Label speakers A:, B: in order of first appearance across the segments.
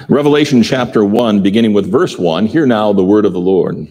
A: Revelation chapter 1, beginning with verse 1, hear now the word of the Lord.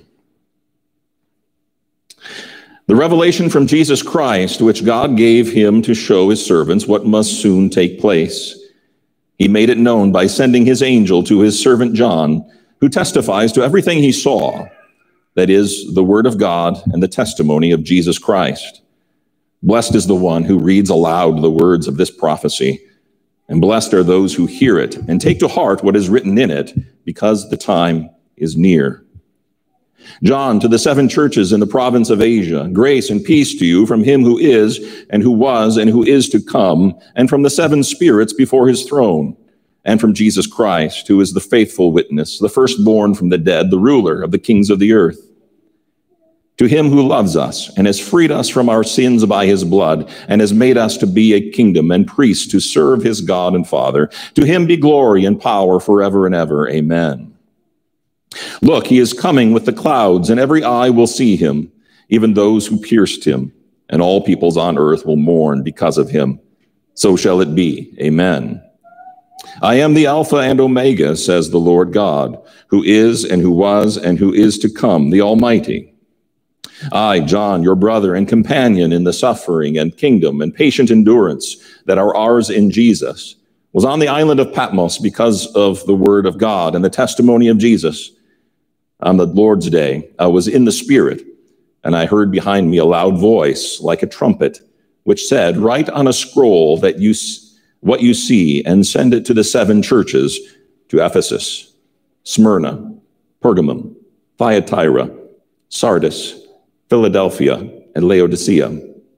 A: The revelation from Jesus Christ, which God gave him to show his servants what must soon take place. He made it known by sending his angel to his servant John, who testifies to everything he saw, that is, the word of God and the testimony of Jesus Christ. Blessed is the one who reads aloud the words of this prophecy, and blessed are those who hear it and take to heart what is written in it, because the time is near. John, to the 7 churches in the province of Asia, grace and peace to you from him who is, and who was, and who is to come, and from the 7 spirits before his throne, and from Jesus Christ, who is the faithful witness, the firstborn from the dead, the ruler of the kings of the earth. To him who loves us and has freed us from our sins by his blood, and has made us to be a kingdom and priests to serve his God and Father, to him be glory and power forever and ever. Amen. Look, he is coming with the clouds, and every eye will see him, even those who pierced him, and all peoples on earth will mourn because of him. So shall it be. Amen. I am the Alpha and Omega, says the Lord God, who is and who was and who is to come, the Almighty. I, John, your brother and companion in the suffering and kingdom and patient endurance that are ours in Jesus, was on the island of Patmos because of the word of God and the testimony of Jesus. On the Lord's day, I was in the Spirit, and I heard behind me a loud voice like a trumpet, which said, write on a scroll what you see, and send it to the 7 churches, to Ephesus, Smyrna, Pergamum, Thyatira, Sardis, Philadelphia, and Laodicea.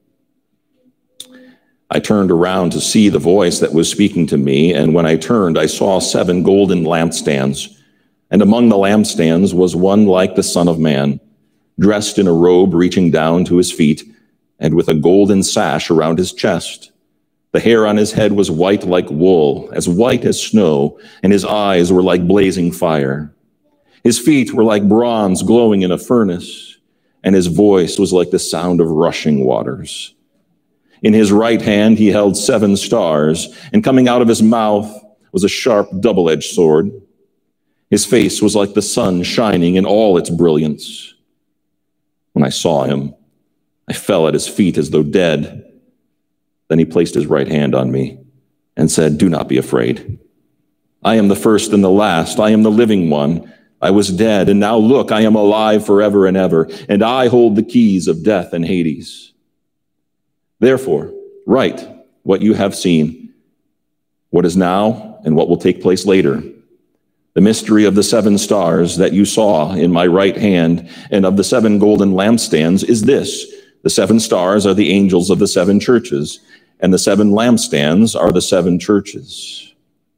A: I turned around to see the voice that was speaking to me, and when I turned, I saw 7 golden lampstands. And among the lampstands was one like the Son of Man, dressed in a robe reaching down to his feet, and with a golden sash around his chest. The hair on his head was white like wool, as white as snow, and his eyes were like blazing fire. His feet were like bronze glowing in a furnace, and his voice was like the sound of rushing waters. In his right hand he held 7 stars, and coming out of his mouth was a sharp double-edged sword. His face was like the sun shining in all its brilliance. When I saw him, I fell at his feet as though dead. Then he placed his right hand on me and said, do not be afraid. I am the first and the last. I am the living one. I was dead, and now look, I am alive forever and ever, and I hold the keys of death and Hades. Therefore, write what you have seen, what is now and what will take place later. The mystery of the 7 stars that you saw in my right hand and of the 7 golden lampstands is this. The 7 stars are the angels of the 7 churches, and the 7 lampstands are the 7 churches.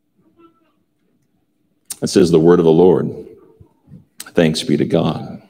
A: This is the word of the Lord. Thanks be to God.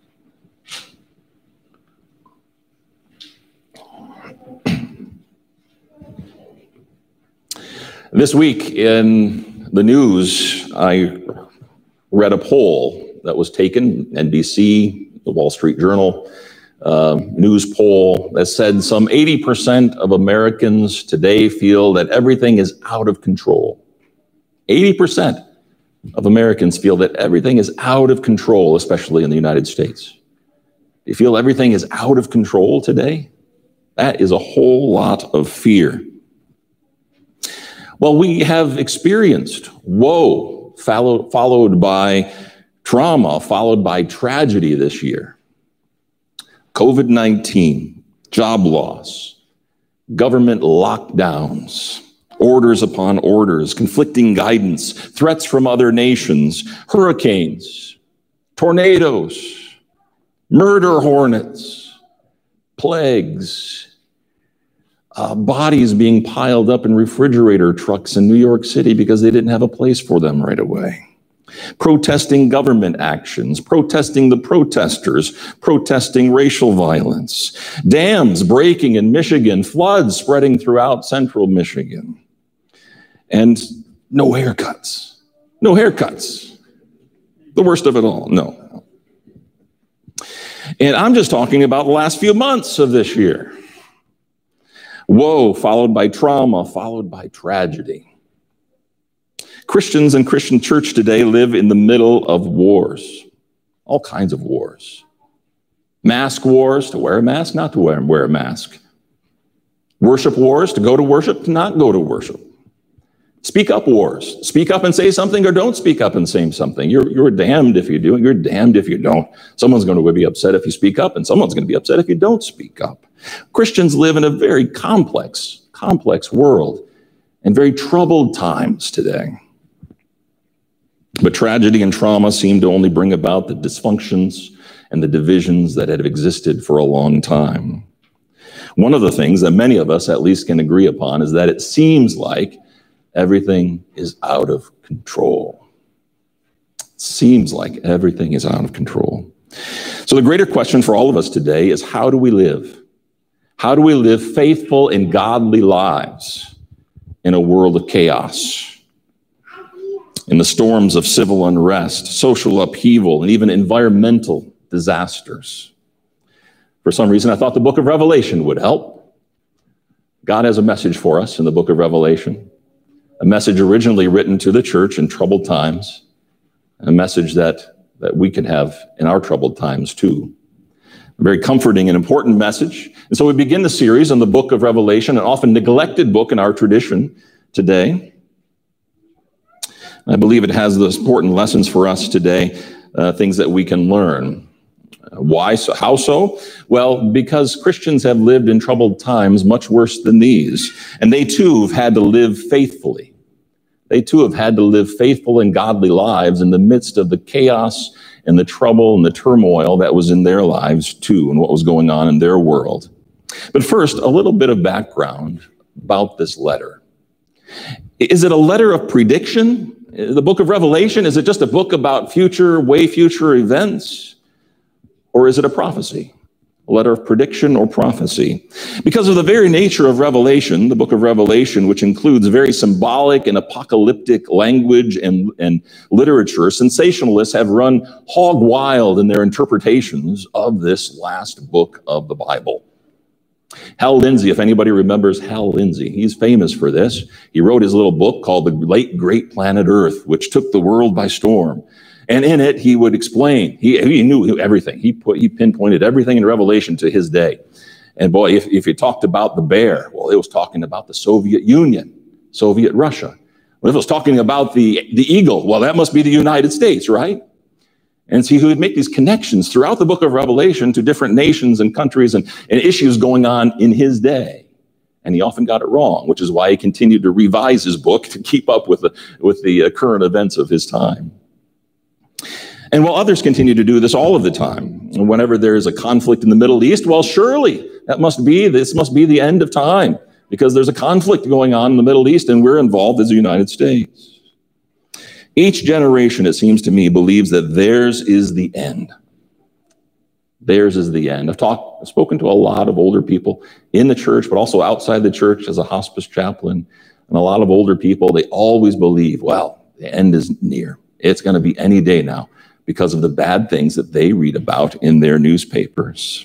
A: This week in the news, I read a poll that was taken, NBC, the Wall Street Journal, news poll that said some 80% of Americans today feel that everything is out of control. 80% of Americans feel that everything is out of control, especially in the United States. Do you feel everything is out of control today? That is a whole lot of fear. Well, we have experienced woe followed by trauma, followed by tragedy this year. COVID-19, job loss, government lockdowns, orders upon orders, conflicting guidance, threats from other nations, hurricanes, tornadoes, murder hornets, plagues, bodies being piled up in refrigerator trucks in New York City because they didn't have a place for them right away. Protesting government actions, protesting the protesters, protesting racial violence, dams breaking in Michigan, floods spreading throughout central Michigan, and no haircuts. No haircuts. The worst of it all, no. And I'm just talking about the last few months of this year. Woe followed by trauma, followed by tragedy. Christians and Christian church today live in the middle of wars, all kinds of wars. Mask wars, to wear a mask, not to wear a mask. Worship wars, to go to worship, to not go to worship. Speak up wars. Speak up and say something, or don't speak up and say something. You're damned if you do it. You're damned if you don't. Someone's going to be upset if you speak up, and someone's going to be upset if you don't speak up. Christians live in a very complex world and very troubled times today. But tragedy and trauma seem to only bring about the dysfunctions and the divisions that have existed for a long time. One of the things that many of us at least can agree upon is that it seems like everything is out of control. It seems like everything is out of control. So the greater question for all of us today is, how do we live? How do we live faithful and godly lives in a world of chaos? In the storms of civil unrest, social upheaval, and even environmental disasters. For some reason, I thought the book of Revelation would help. God has a message for us in the book of Revelation, a message originally written to the church in troubled times, a message that we can have in our troubled times too. A very comforting and important message. And so we begin the series on the book of Revelation, an often neglected book in our tradition today. I believe it has those important lessons for us today, things that we can learn. Why so? How so? Well, because Christians have lived in troubled times much worse than these, and they too have had to live faithfully. They too have had to live faithful and godly lives in the midst of the chaos and the trouble and the turmoil that was in their lives too, and what was going on in their world. But first, a little bit of background about this letter. Is it a letter of prediction? The book of Revelation, is it just a book about future events? Or is it a prophecy? A letter of prediction or prophecy? Because of the very nature of Revelation, the book of Revelation, which includes very symbolic and apocalyptic language and literature, sensationalists have run hog wild in their interpretations of this last book of the Bible. Hal Lindsey, if anybody remembers Hal Lindsey, he's famous for this. He wrote his little book called The Late Great Planet Earth, which took the world by storm. And in it, he would explain, he knew everything. He pinpointed everything in Revelation to his day. And boy, if you talked about the bear, well, it was talking about the Soviet Union, Soviet Russia. Well, if it was talking about the eagle, well, that must be the United States, right? And so he would make these connections throughout the book of Revelation to different nations and countries and issues going on in his day. And he often got it wrong, which is why he continued to revise his book to keep up with the current events of his time. And while others continue to do this all of the time, whenever there is a conflict in the Middle East, well, surely this must be the end of time, because there's a conflict going on in the Middle East and we're involved as the United States. Each generation, it seems to me, believes that theirs is the end. Theirs is the end. I've spoken to a lot of older people in the church, but also outside the church as a hospice chaplain. And a lot of older people, they always believe, well, the end is near. It's going to be any day now because of the bad things that they read about in their newspapers.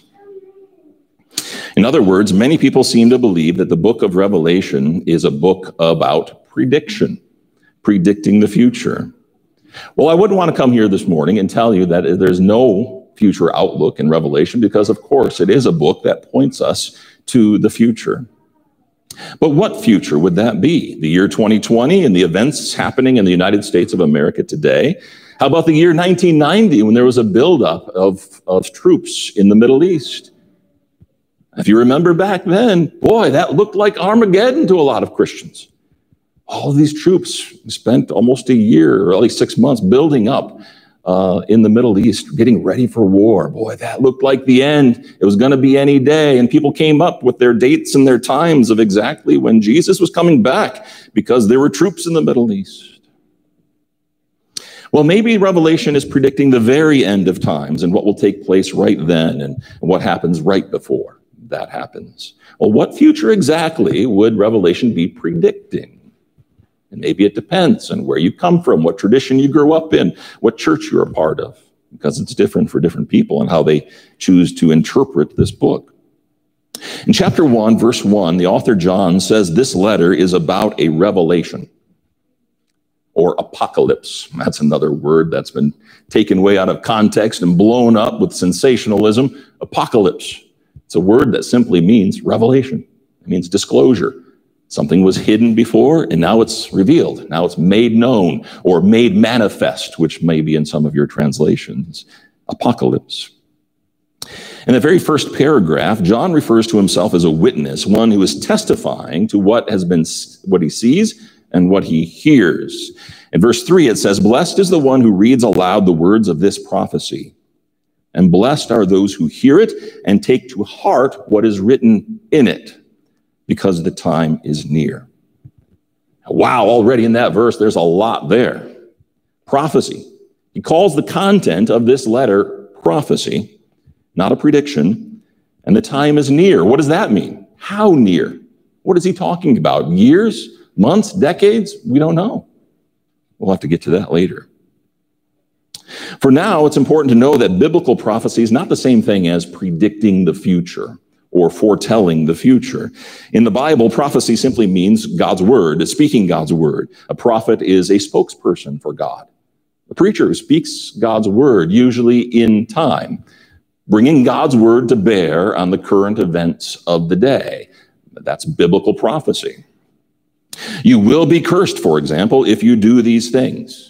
A: In other words, many people seem to believe that the book of Revelation is a book about prediction. Predicting the future. Well, I wouldn't want to come here this morning and tell you that there's no future outlook in Revelation, because of course it is a book that points us to the future. But what future would that be? The year 2020 and the events happening in the United States of America today? How about the year 1990 when there was a buildup of troops in the Middle East? If you remember back then, boy, that looked like Armageddon to a lot of Christians. All of these troops spent almost a year, or at least 6 months, building up in the Middle East, getting ready for war. Boy, that looked like the end. It was going to be any day. And people came up with their dates and their times of exactly when Jesus was coming back, because there were troops in the Middle East. Well, maybe Revelation is predicting the very end of times and what will take place right then and what happens right before that happens. Well, what future exactly would Revelation be predicting? And maybe it depends on where you come from, what tradition you grew up in, what church you're a part of, because it's different for different people and how they choose to interpret this book. In chapter 1, verse 1, the author John says this letter is about a revelation. or apocalypse. That's another word that's been taken way out of context and blown up with sensationalism. Apocalypse. It's a word that simply means revelation. It means disclosure. Something was hidden before, and now it's revealed. Now it's made known or made manifest, which may be in some of your translations. Apocalypse. In the very first paragraph, John refers to himself as a witness, one who is testifying to what he sees and what he hears. In verse 3, it says, "Blessed is the one who reads aloud the words of this prophecy, and blessed are those who hear it and take to heart what is written in it, because the time is near." Wow, already in that verse, there's a lot there. Prophecy. He calls the content of this letter prophecy, not a prediction, and the time is near. What does that mean? How near? What is he talking about? Years, months, decades? We don't know. We'll have to get to that later. For now, it's important to know that biblical prophecy is not the same thing as predicting the future or foretelling the future. In the Bible, prophecy simply means God's word, speaking God's word. A prophet is a spokesperson for God. A preacher who speaks God's word, usually in time, bringing God's word to bear on the current events of the day. That's biblical prophecy. You will be cursed, for example, if you do these things.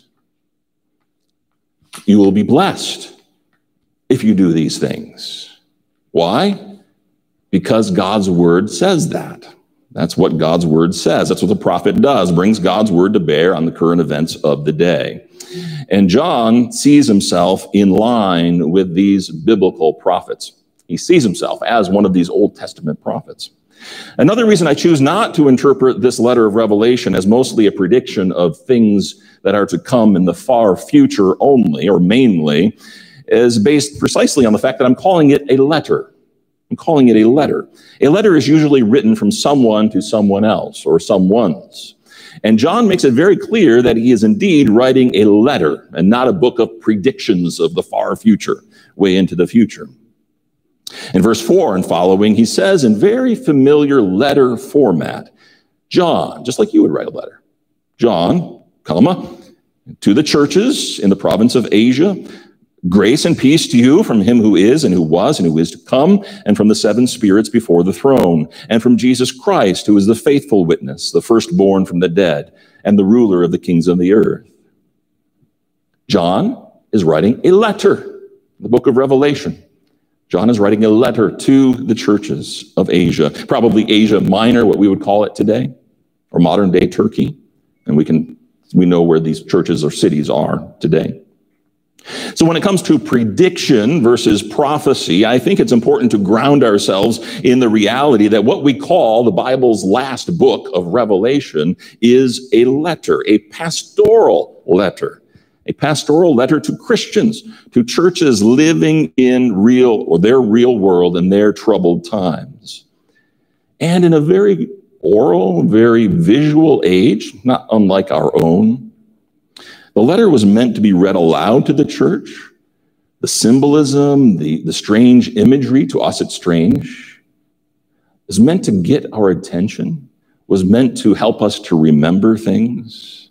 A: You will be blessed if you do these things. Why? Because God's word says that. That's what God's word says. That's what the prophet does, brings God's word to bear on the current events of the day. And John sees himself in line with these biblical prophets. He sees himself as one of these Old Testament prophets. Another reason I choose not to interpret this letter of Revelation as mostly a prediction of things that are to come in the far future only, or mainly, is based precisely on the fact that I'm calling it a letter. I'm calling it a letter. A letter is usually written from someone to someone else, or someone's. And John makes it very clear that he is indeed writing a letter and not a book of predictions of the far future, way into the future. In verse 4 and following, he says in very familiar letter format, John, just like you would write a letter, John, comma, to the churches in the province of Asia, grace and peace to you from him who is and who is to come, and from the seven spirits before the throne, and from Jesus Christ, who is the faithful witness, the firstborn from the dead, and the ruler of the kings of the earth. John is writing a letter, the book of Revelation. John is writing a letter to the churches of Asia, probably Asia Minor, what we would call it today, or modern day Turkey. And we know where these churches or cities are today. So when it comes to prediction versus prophecy, I think it's important to ground ourselves in the reality that what we call the Bible's last book of Revelation is a letter, a pastoral letter to Christians, to churches living in their real world in their troubled times. And in a very oral, very visual age, not unlike our own, the letter was meant to be read aloud to the church. The symbolism, the strange imagery, to us it's strange, is meant to get our attention, was meant to help us to remember things.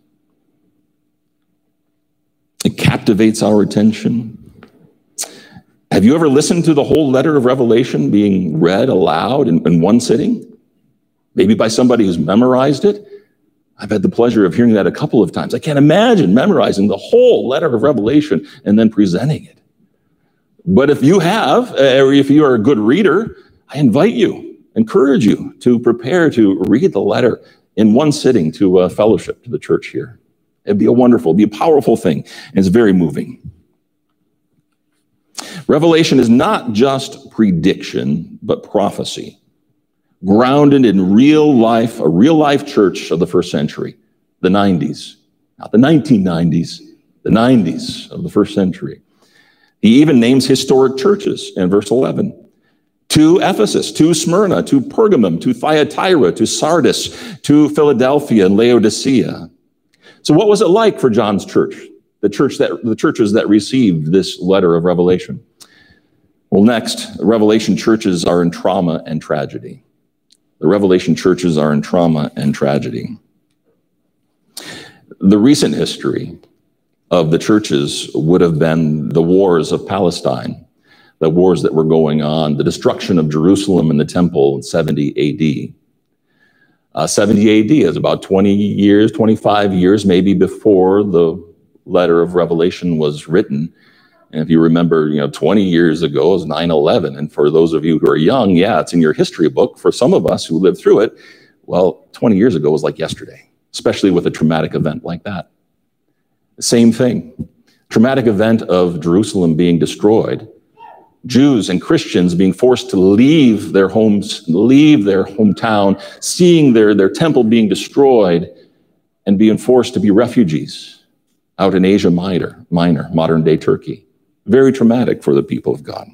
A: It captivates our attention. Have you ever listened to the whole letter of Revelation being read aloud in one sitting? Maybe by somebody who's memorized it? I've had the pleasure of hearing that a couple of times. I can't imagine memorizing the whole letter of Revelation and then presenting it. But if you have, or if you are a good reader, I encourage you to prepare to read the letter in one sitting to a fellowship, to the church here. It'd be a powerful thing, and it's very moving. Revelation is not just prediction, but prophecy, grounded in real life, a real life church of the first century, the 90s, not the 1990s, the 90s of the first century. He even names historic churches in verse 11. To Ephesus, to Smyrna, to Pergamum, to Thyatira, to Sardis, to Philadelphia and Laodicea. So what was it like for John's church, the churches that received this letter of Revelation? Well, next, Revelation churches are in trauma and tragedy. The Revelation churches are in trauma and tragedy. The recent history of the churches would have been the wars of Palestine, the wars that were going on, the destruction of Jerusalem and the temple in 70 AD. 70 AD is about 20 years, 25 years maybe before the letter of Revelation was written. And if you remember, 20 years ago was 9/11. And for those of you who are young, yeah, it's in your history book. For some of us who lived through it, well, 20 years ago was like yesterday, especially with a traumatic event like that. Same thing. Traumatic event of Jerusalem being destroyed. Jews and Christians being forced to leave their homes, leave their hometown, seeing their temple being destroyed and being forced to be refugees out in Asia Minor, modern day Turkey. Very traumatic for the people of God.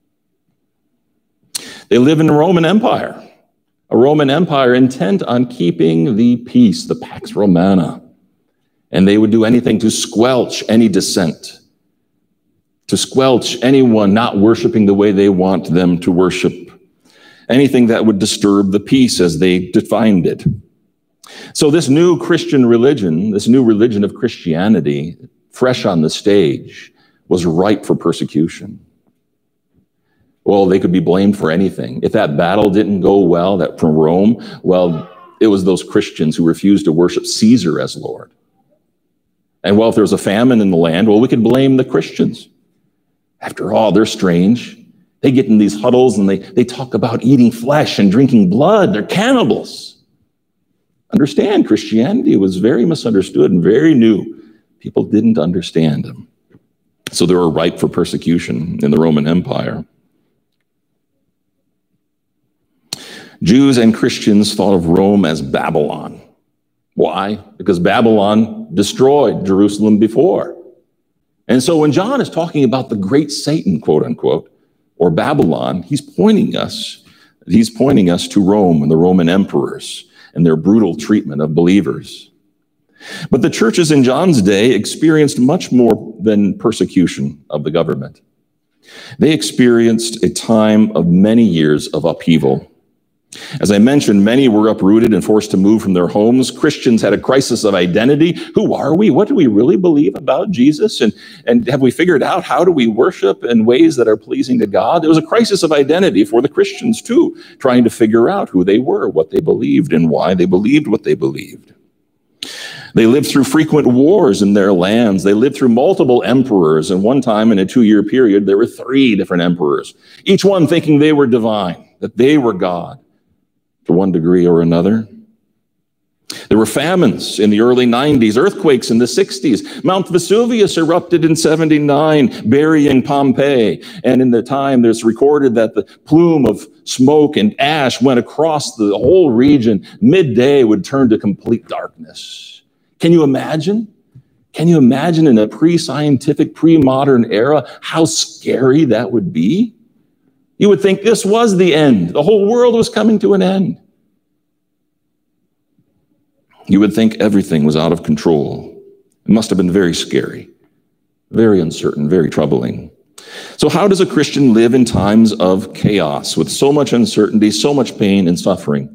A: They live in the Roman Empire, a Roman Empire intent on keeping the peace, the Pax Romana. And they would do anything to squelch any dissent, to squelch anyone not worshiping the way they want them to worship, anything that would disturb the peace as they defined it. So this new Christian religion, this new religion of Christianity, fresh on the stage, was ripe for persecution. Well, they could be blamed for anything. If that battle didn't go well, that from Rome, well, it was those Christians who refused to worship Caesar as Lord. And well, if there was a famine in the land, well, we could blame the Christians. After all, they're strange. They get in these huddles and they talk about eating flesh and drinking blood. They're cannibals. Understand, Christianity was very misunderstood and very new. People didn't understand them. So they were ripe for persecution in the Roman Empire. Jews and Christians thought of Rome as Babylon. Why? Because Babylon destroyed Jerusalem before. And so when John is talking about the great Satan, quote unquote, or Babylon, he's pointing us to Rome and the Roman emperors and their brutal treatment of believers. But the churches in John's day experienced much more than persecution of the government. They experienced a time of many years of upheaval. As I mentioned, many were uprooted and forced to move from their homes. Christians had a crisis of identity. Who are we? What do we really believe about Jesus? And have we figured out how do we worship in ways that are pleasing to God? There was a crisis of identity for the Christians too, trying to figure out who they were, what they believed, and why they believed what they believed. They lived through frequent wars in their lands. They lived through multiple emperors. And one time in a 2-year period, there were 3 different emperors, each one thinking they were divine, that they were God to one degree or another. There were famines in the early 90s, earthquakes in the 60s. Mount Vesuvius erupted in 79, burying Pompeii. And in the time, there's recorded that the plume of smoke and ash went across the whole region. Midday would turn to complete darkness. Can you imagine? Can you imagine in a pre-scientific, pre-modern era how scary that would be? You would think this was the end. The whole world was coming to an end. You would think everything was out of control. It must have been very scary, very uncertain, very troubling. So how does a Christian live in times of chaos with so much uncertainty, so much pain and suffering?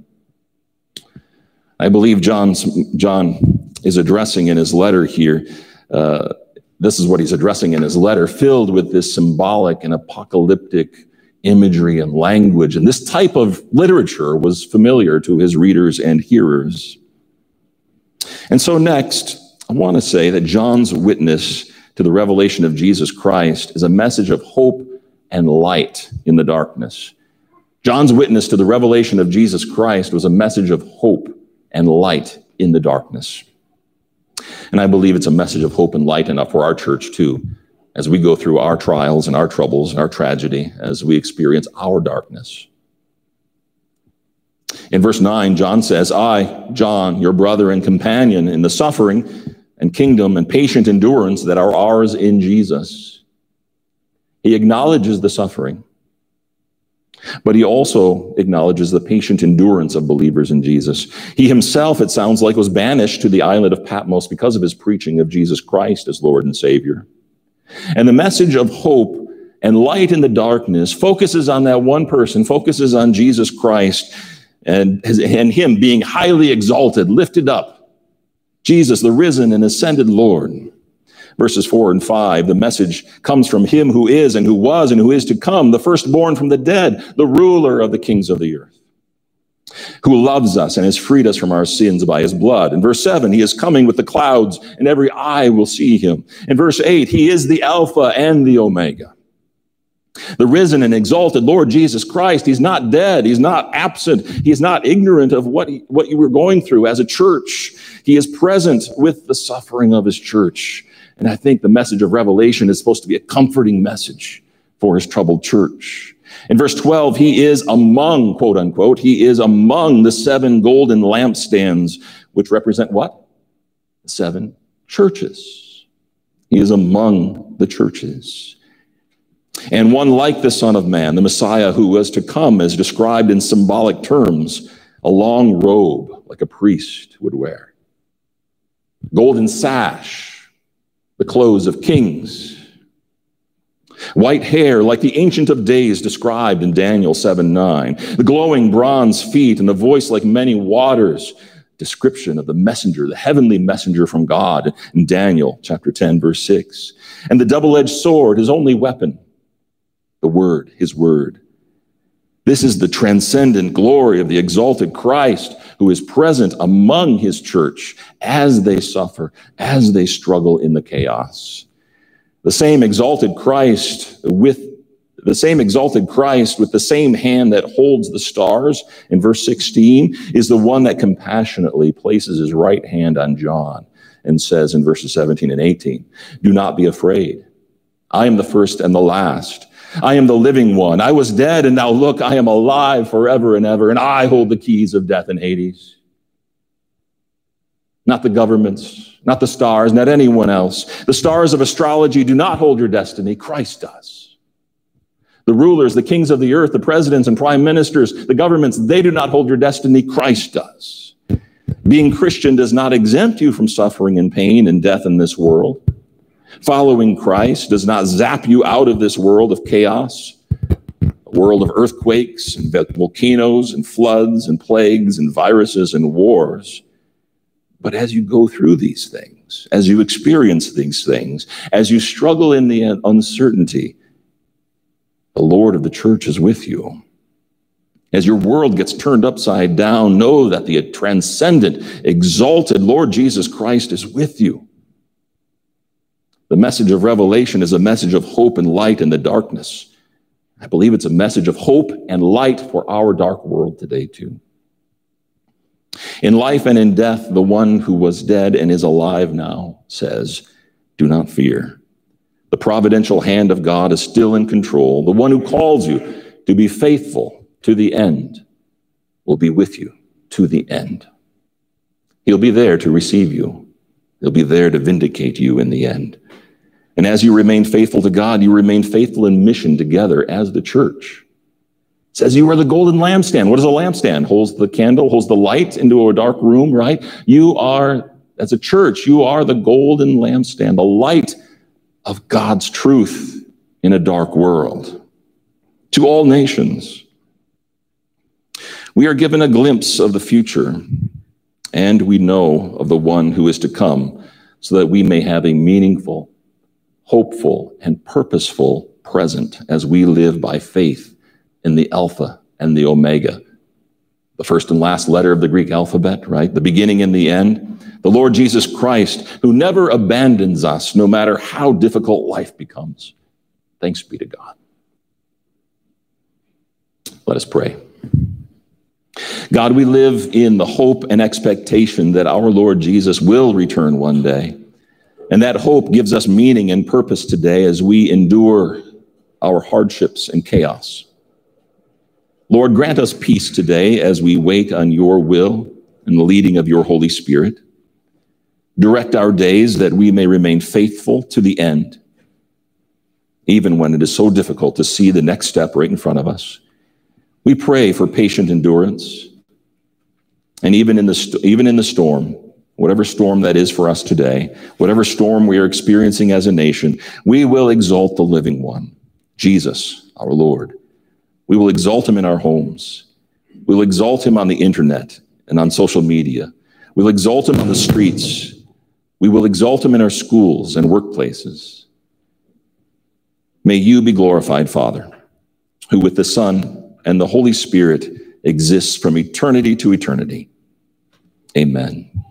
A: I believe John is addressing in his letter here. This is what he's addressing in his letter, filled with this symbolic and apocalyptic imagery and language. And this type of literature was familiar to his readers and hearers. And so next, I want to say that John's witness to the revelation of Jesus Christ is a message of hope and light in the darkness. John's witness to the revelation of Jesus Christ was a message of hope and light in the darkness. And I believe it's a message of hope and light enough for our church too, as we go through our trials and our troubles and our tragedy, as we experience our darkness. In verse 9, John says, I, John, your brother and companion in the suffering and kingdom and patient endurance that are ours in Jesus. He acknowledges the suffering, but he also acknowledges the patient endurance of believers in Jesus. He himself, it sounds like, was banished to the island of Patmos because of his preaching of Jesus Christ as Lord and Savior. And the message of hope and light in the darkness focuses on that one person, focuses on Jesus Christ and him being highly exalted, lifted up Jesus, the risen and ascended Lord. Verses 4 and 5, the message comes from him who is and who was and who is to come, the firstborn from the dead, the ruler of the kings of the earth, who loves us and has freed us from our sins by his blood. In verse 7, he is coming with the clouds, and every eye will see him. In verse 8, he is the Alpha and the Omega. The risen and exalted Lord Jesus Christ, he's not dead, he's not absent, he's not ignorant of what you were going through as a church. He is present with the suffering of his church. And I think the message of Revelation is supposed to be a comforting message for his troubled church. In verse 12, he is among, quote unquote, he is among the 7 golden lampstands, which represent what? The 7 churches. He is among the churches. And one like the Son of Man, the Messiah who was to come, is described in symbolic terms, a long robe like a priest would wear, golden sash, the clothes of kings, white hair like the Ancient of Days described in Daniel 7:9, the glowing bronze feet and a voice like many waters, description of the messenger, the heavenly messenger from God in Daniel chapter 10, verse 6, and the double-edged sword, his only weapon, the word, his word. This is the transcendent glory of the exalted Christ who is present among his church as they suffer, as they struggle in the chaos. The same exalted Christ with the same hand that holds the stars in verse 16 is the one that compassionately places his right hand on John and says in verses 17 and 18, "Do not be afraid. I am the first and the last. I am the living one. I was dead, and now look, I am alive forever and ever, and I hold the keys of death and Hades." Not the governments, not the stars, not anyone else. The stars of astrology do not hold your destiny. Christ does. The rulers, the kings of the earth, the presidents and prime ministers, the governments, they do not hold your destiny. Christ does. Being Christian does not exempt you from suffering and pain and death in this world. Following Christ does not zap you out of this world of chaos, a world of earthquakes and volcanoes and floods and plagues and viruses and wars. But as you go through these things, as you experience these things, as you struggle in the uncertainty, the Lord of the church is with you. As your world gets turned upside down, know that the transcendent, exalted Lord Jesus Christ is with you. The message of Revelation is a message of hope and light in the darkness. I believe it's a message of hope and light for our dark world today, too. In life and in death, the one who was dead and is alive now says, "Do not fear." The providential hand of God is still in control. The one who calls you to be faithful to the end will be with you to the end. He'll be there to receive you. He'll be there to vindicate you in the end. And as you remain faithful to God, you remain faithful in mission together as the church. It says you are the golden lampstand. What is a lampstand? Holds the candle, holds the light into a dark room, right? You are, as a church, you are the golden lampstand, the light of God's truth in a dark world. To all nations, we are given a glimpse of the future, and we know of the one who is to come, so that we may have a meaningful, hopeful, and purposeful present as we live by faith in the Alpha and the Omega, the first and last letter of the Greek alphabet, right? The beginning and the end. The Lord Jesus Christ, who never abandons us, no matter how difficult life becomes. Thanks be to God. Let us pray. God, we live in the hope and expectation that our Lord Jesus will return one day. And that hope gives us meaning and purpose today as we endure our hardships and chaos. Lord, grant us peace today as we wait on your will and the leading of your Holy Spirit. Direct our days that we may remain faithful to the end, even when it is so difficult to see the next step right in front of us. We pray for patient endurance. And even in the storm, whatever storm that is for us today, whatever storm we are experiencing as a nation, we will exalt the living one, Jesus, our Lord. We will exalt him in our homes. We'll exalt him on the internet and on social media. We'll exalt him on the streets. We will exalt him in our schools and workplaces. May you be glorified, Father, who with the Son and the Holy Spirit exists from eternity to eternity. Amen.